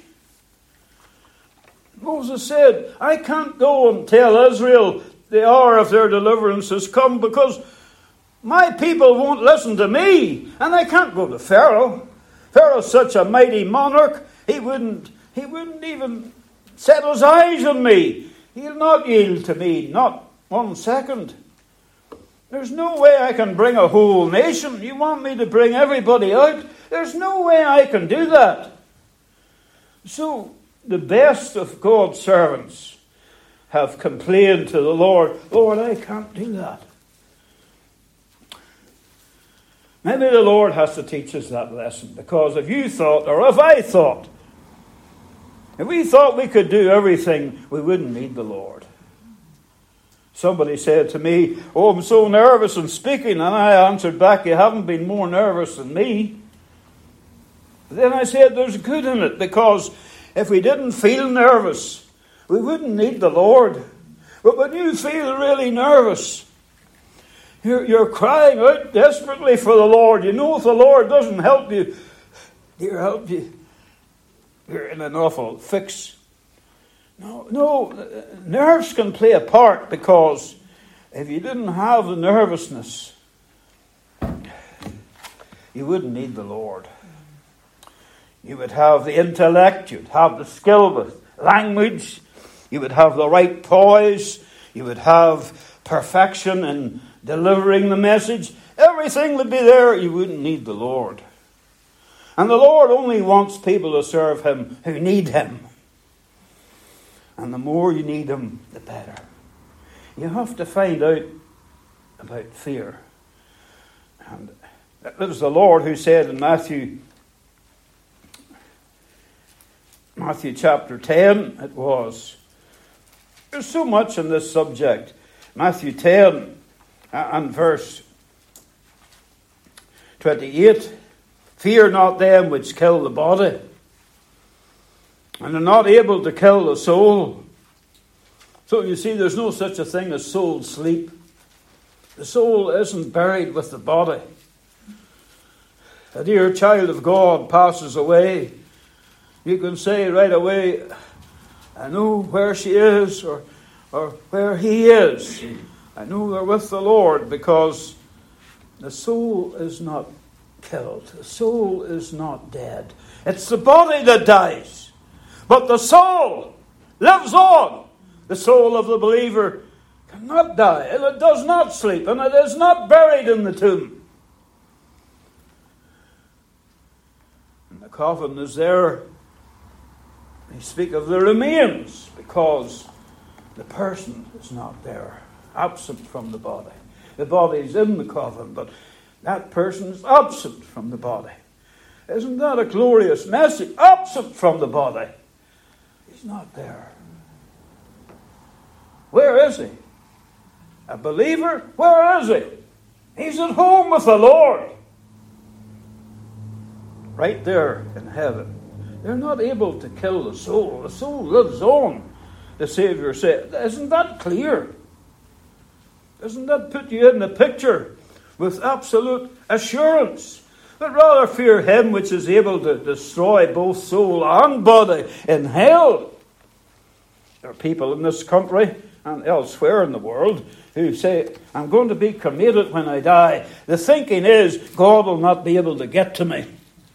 Moses said, I can't go and tell Israel the hour of their deliverance has come because my people won't listen to me. And I can't go to Pharaoh. Pharaoh's such a mighty monarch, he wouldn't, he wouldn't even set his eyes on me. He'll not yield to me, not one second. There's no way I can bring a whole nation. You want me to bring everybody out? There's no way I can do that. So the best of God's servants have complained to the Lord, Lord, I can't do that. Maybe the Lord has to teach us that lesson, because if you thought, or if I thought, if we thought we could do everything, we wouldn't need the Lord. Somebody said to me, oh, I'm so nervous in speaking, and I answered back, you haven't been more nervous than me. But then I said, there's good in it, because if we didn't feel nervous, we wouldn't need the Lord. But when you feel really nervous, You're, you're crying out desperately for the Lord. You know if the Lord doesn't help you, He'll help you. You're in an awful fix. No, no, nerves can play a part, because if you didn't have the nervousness, you wouldn't need the Lord. You would have the intellect, you'd have the skill with language, you would have the right poise, you would have perfection in delivering the message. Everything would be there. You wouldn't need the Lord. And the Lord only wants people to serve Him who need Him. And the more you need him, the better. You have to find out about fear. And it was the Lord who said in Matthew, Matthew chapter ten, it was. There's so much in this subject. Matthew ten and verse twenty-eight. Fear not them which kill the body, and are not able to kill the soul. So you see, there's no such a thing as soul sleep. The soul isn't buried with the body. A dear child of God passes away. You can say right away, I know where she is or, or where he is. I know they're with the Lord, because the soul is not killed. The soul is not dead. It's the body that dies. But the soul lives on. The soul of the believer cannot die. And it does not sleep. And it is not buried in the tomb. And the coffin is there. They speak of the remains, because the person is not there, absent from the body. The body is in the coffin, but that person is absent from the body. Isn't that a glorious message? Absent from the body. He's not there. Where is he? A believer? Where is he? He's at home with the Lord. Right there in heaven. They're not able to kill the soul. The soul lives on, the Savior said. Isn't that clear? Doesn't that put you in the picture with absolute assurance? But rather fear him which is able to destroy both soul and body in hell. There are people in this country and elsewhere in the world who say, I'm going to be cremated when I die. The thinking is, God will not be able to get to me.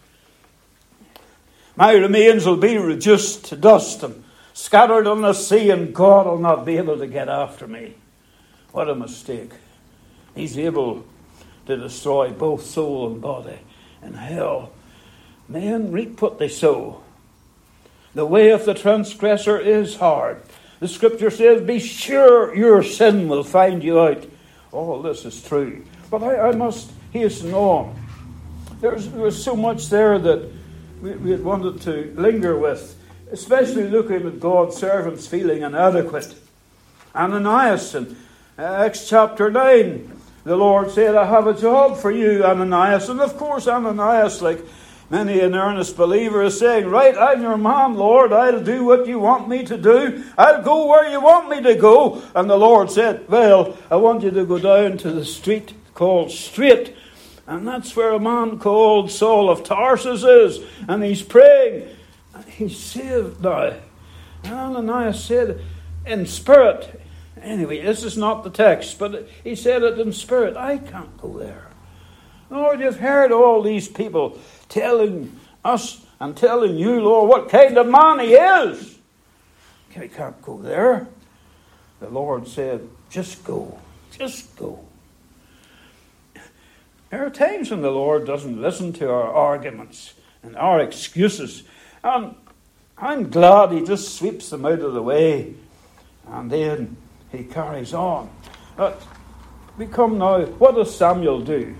My remains will be reduced to dust and scattered on the sea, and God will not be able to get after me. What a mistake. He's able to destroy both soul and body in hell. Men reap what they sow. The way of the transgressor is hard. The scripture says, be sure your sin will find you out. All this is true. But I, I must hasten on. There's, there's so much there that we, we had wanted to linger with, especially looking at God's servants feeling inadequate. Ananias in Acts chapter nine, the Lord said, I have a job for you, Ananias. And of course, Ananias, like many an earnest believer, is saying, right, I'm your man, Lord. I'll do what you want me to do. I'll go where you want me to go. And the Lord said, well, I want you to go down to the street called Straight. And that's where a man called Saul of Tarsus is. And he's praying. And he's saved now. And Ananias said, in spirit. Anyway, this is not the text, but he said it in spirit. I can't go there. Lord, you've heard all these people telling us and telling you, Lord, what kind of man he is. I can't go there. The Lord said, just go. Just go. There are times when the Lord doesn't listen to our arguments and our excuses. And I'm glad he just sweeps them out of the way. And then he carries on. But we come now, what does Samuel do?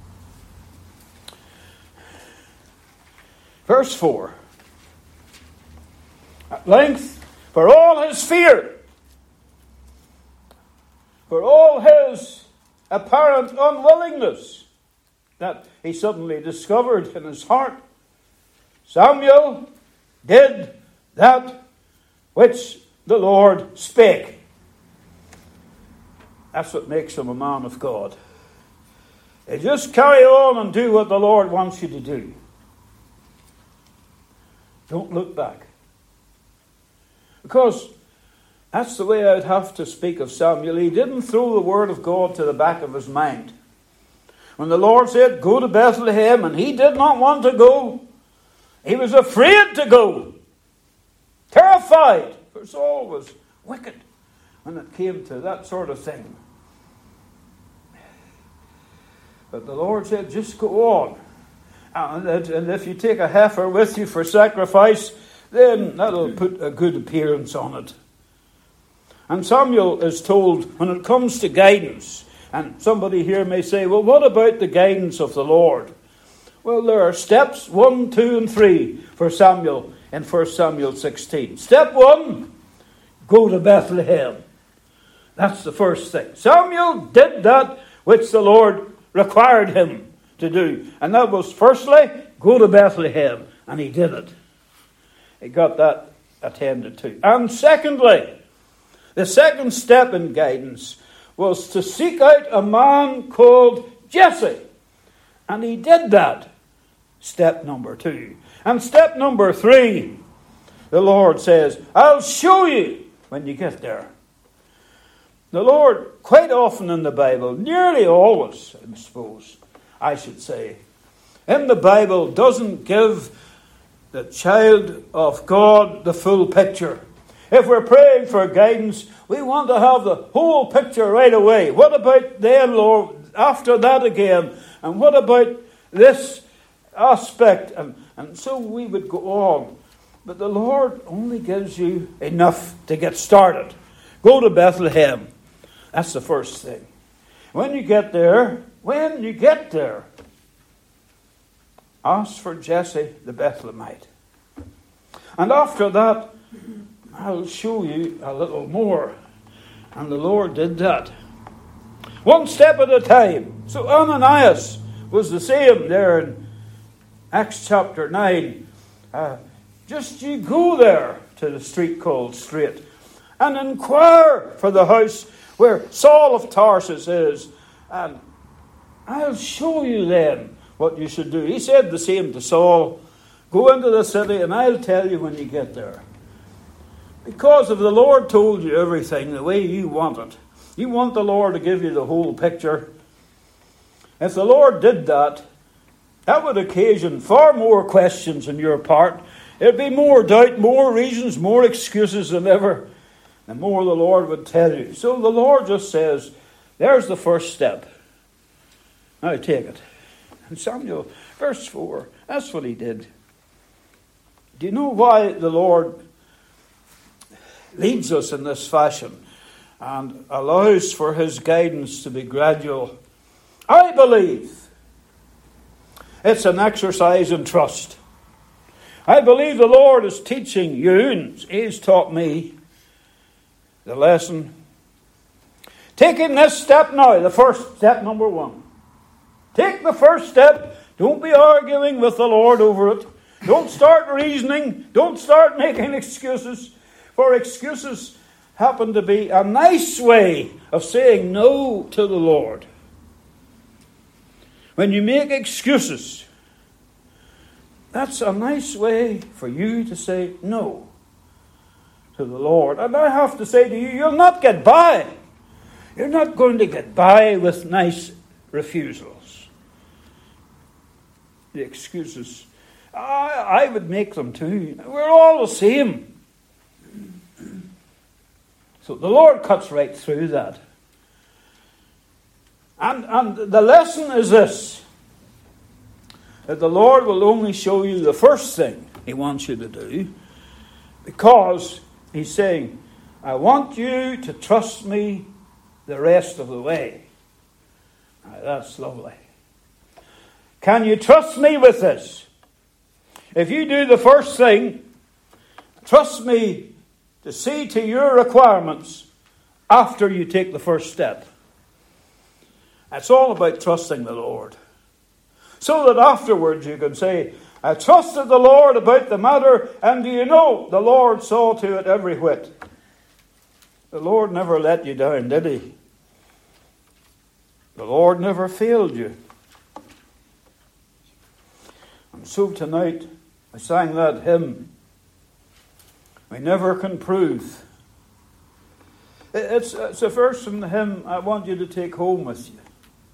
Verse four. At length, for all his fear, for all his apparent unwillingness that he suddenly discovered in his heart, Samuel did that which the Lord spake. That's what makes him a man of God. You just carry on and do what the Lord wants you to do. Don't look back. Because that's the way I'd have to speak of Samuel. He didn't throw the word of God to the back of his mind. When the Lord said, go to Bethlehem, and he did not want to go, he was afraid to go. Terrified. For Saul was wicked when it came to that sort of thing. But the Lord said, just go on. And if you take a heifer with you for sacrifice, then that'll put a good appearance on it. And Samuel is told, when it comes to guidance, and somebody here may say, well, what about the guidance of the Lord? Well, there are steps one, two, and three for Samuel in First Samuel sixteen. Step one, go to Bethlehem. That's the first thing. Samuel did that which the Lord required him to do. And that was, firstly, go to Bethlehem. And he did it. He got that attended to. And secondly, the second step in guidance was to seek out a man called Jesse. And he did that. Step number two. And step number three, the Lord says, I'll show you when you get there. The Lord, quite often in the Bible, nearly always, I suppose, I should say, in the Bible doesn't give the child of God the full picture. If we're praying for guidance, we want to have the whole picture right away. What about then, Lord, after that again? And what about this aspect? And, and so we would go on. But the Lord only gives you enough to get started. Go to Bethlehem. That's the first thing. When you get there, when you get there, ask for Jesse the Bethlehemite. And after that, I'll show you a little more. And the Lord did that. One step at a time. So Ananias was the same there in Acts chapter nine. Uh, just you go there to the street called Straight and inquire for the house where Saul of Tarsus is. And I'll show you then what you should do. He said the same to Saul. Go into the city and I'll tell you when you get there. Because if the Lord told you everything the way you want it, you want the Lord to give you the whole picture. If the Lord did that, that would occasion far more questions on your part. There'd be more doubt, more reasons, more excuses than ever. The more the Lord would tell you. So the Lord just says, there's the first step. Now take it. And Samuel, verse four, that's what he did. Do you know why the Lord leads us in this fashion and allows for his guidance to be gradual? I believe it's an exercise in trust. I believe the Lord is teaching you, and he's taught me the lesson. Taking this step now, the first step, number one. Take the first step. Don't be arguing with the Lord over it. Don't start reasoning. Don't start making excuses. For excuses happen to be a nice way of saying no to the Lord. When you make excuses, that's a nice way for you to say no to the Lord. And I have to say to you, you'll not get by. You're not going to get by with nice refusals. The excuses, I, I would make them too. We're all the same. So the Lord cuts right through that. And, and the lesson is this, that the Lord will only show you the first thing he wants you to do, because he's saying, I want you to trust me the rest of the way. Now, that's lovely. Can you trust me with this? If you do the first thing, trust me to see to your requirements after you take the first step. It's all about trusting the Lord. So that afterwards you can say, I trusted the Lord about the matter, and do you know, the Lord saw to it every whit. The Lord never let you down, did he? The Lord never failed you. And so tonight, I sang that hymn, we never can prove. It's, it's a verse from the hymn I want you to take home with you.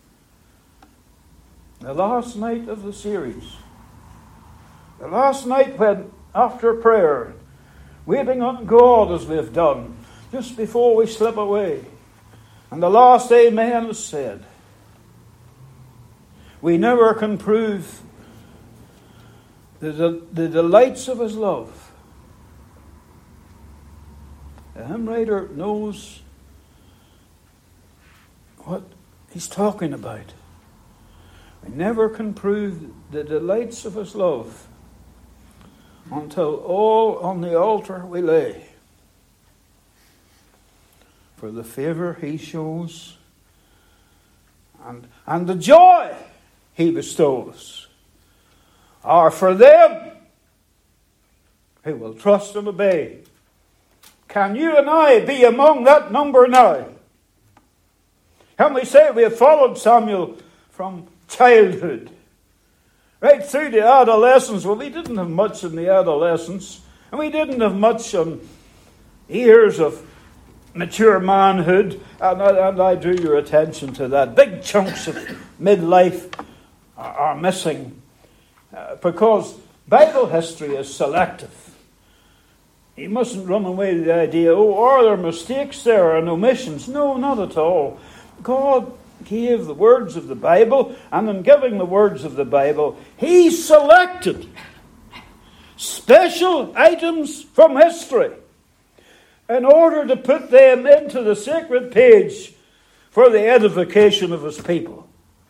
The last night of the series. The last night when, after prayer, waiting on God as we've done, just before we slip away, and the last amen is said, we never can prove the, the, the delights of his love. The hymn writer knows what he's talking about. We never can prove the delights of his love until all on the altar we lay. For the favour he shows and, and the joy he bestows are for them who will trust and obey. Can you and I be among that number now? Can we say we have followed Samuel from childhood right through the adolescence? Well, we didn't have much in the adolescence, and we didn't have much on years of mature manhood, and I, and I drew your attention to that. Big chunks of midlife are, are missing uh, because Bible history is selective. You mustn't run away to the idea, oh, are there mistakes there and omissions? No, not at all. God gave the words of the Bible, and in giving the words of the Bible, He selected special items from history in order to put them into the sacred page for the edification of His people.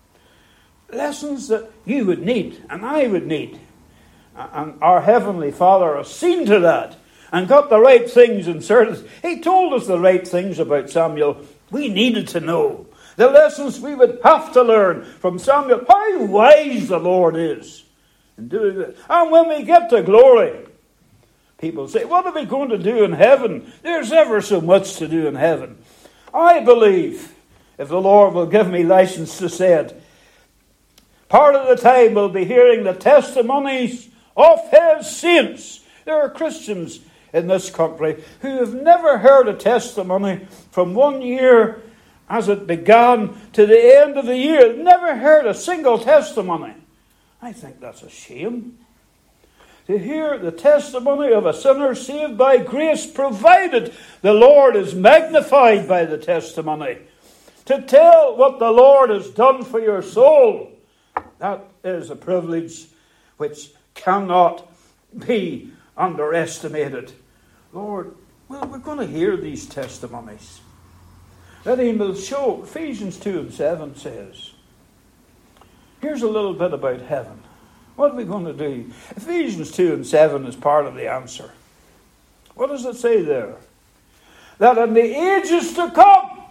Lessons that you would need, and I would need. And our Heavenly Father has seen to that and got the right things inserted. He told us the right things about Samuel we needed to know. The lessons we would have to learn from Samuel. How wise the Lord is in doing this. And when we get to glory, people say, what are we going to do in heaven? There's ever so much to do in heaven. I believe, if the Lord will give me license to say it, part of the time we'll be hearing the testimonies of His saints. There are Christians in this country who have never heard a testimony from one year as it began to the end of the year. Never heard a single testimony. I think that's a shame. To hear the testimony of a sinner saved by grace, provided the Lord is magnified by the testimony. To tell what the Lord has done for your soul, that is a privilege which cannot be underestimated. Lord, well, we're going to hear these testimonies. That He will show. Ephesians two and seven says, here's a little bit about heaven. What are we going to do? Ephesians two and seven is part of the answer. What does it say there? That in the ages to come,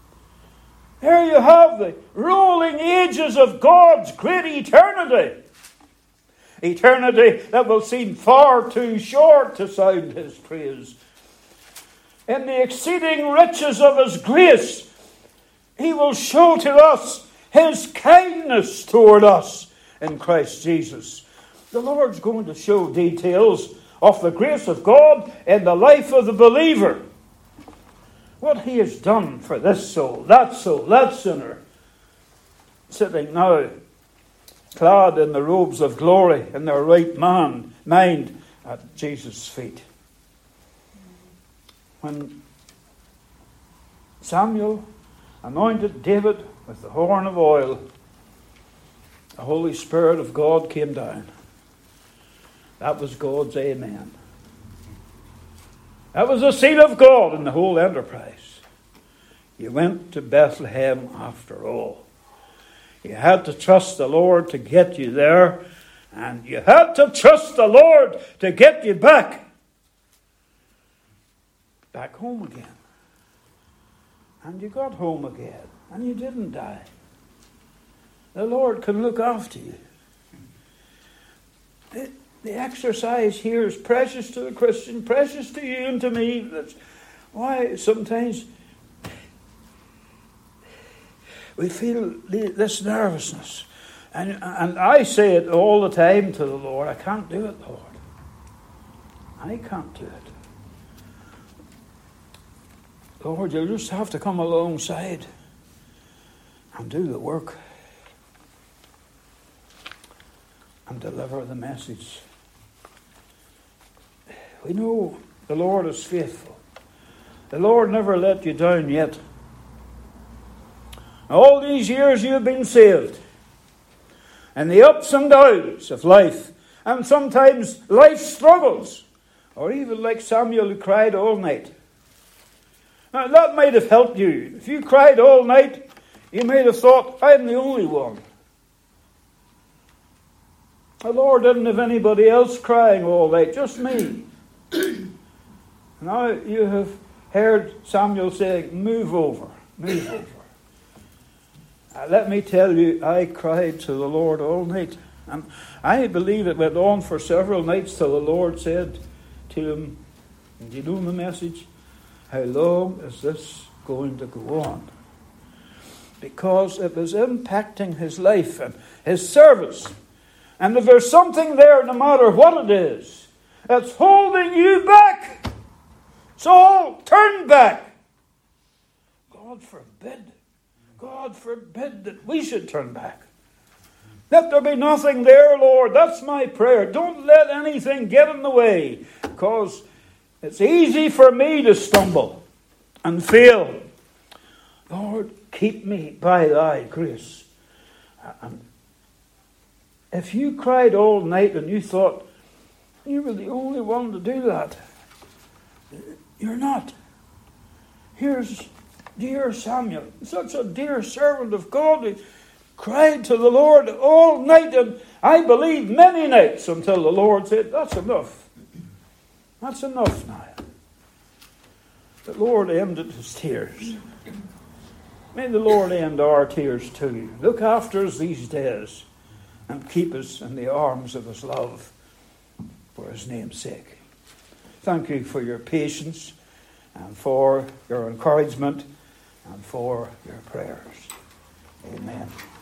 here you have the rolling ages of God's great eternity. Eternity that will seem far too short to sound His praise. In the exceeding riches of His grace, He will show to us His kindness toward us in Christ Jesus. The Lord's going to show details of the grace of God in the life of the believer. What He has done for this soul, that soul, that sinner, sitting now clad in the robes of glory in their right man, mind at Jesus' feet. When Samuel anointed David with the horn of oil, the Holy Spirit of God came down. That was God's amen. That was the seal of God in the whole enterprise. You went to Bethlehem after all. You had to trust the Lord to get you there, and you had to trust the Lord to get you back. Back home again. And you got home again, and you didn't die. The Lord can look after you. The, the exercise here is precious to the Christian, precious to you and to me. That's why sometimes we feel this nervousness. And, and I say it all the time to the Lord, I can't do it, Lord. I can't do it. Lord, you'll just have to come alongside and do the work and deliver the message. We know the Lord is faithful. The Lord never let you down yet. All these years you've been saved. And the ups and downs of life, and sometimes life struggles, or even like Samuel who cried all night. Now, that might have helped you. If you cried all night, you might have thought, I'm the only one. The Lord didn't have anybody else crying all night, just me. Now you have heard Samuel saying, move over, move over. Uh, let me tell you, I cried to the Lord all night. And I believe it went on for several nights till the Lord said to him, do you know the message? How long is this going to go on? Because it was impacting his life and his service. And if there's something there, no matter what it is, it's holding you back. So turn back. God forbid. God forbid that we should turn back. Let there be nothing there, Lord. That's my prayer. Don't let anything get in the way. Because it's easy for me to stumble and fail. Lord, keep me by thy grace. And if you cried all night and you thought you were the only one to do that, you're not. Here's dear Samuel, such a dear servant of God, who cried to the Lord all night, and I believe many nights, until the Lord said, that's enough. That's enough now. The Lord ended his tears. May the Lord end our tears too. Look after us these days and keep us in the arms of his love for his name's sake. Thank you for your patience and for your encouragement and for your prayers. Amen.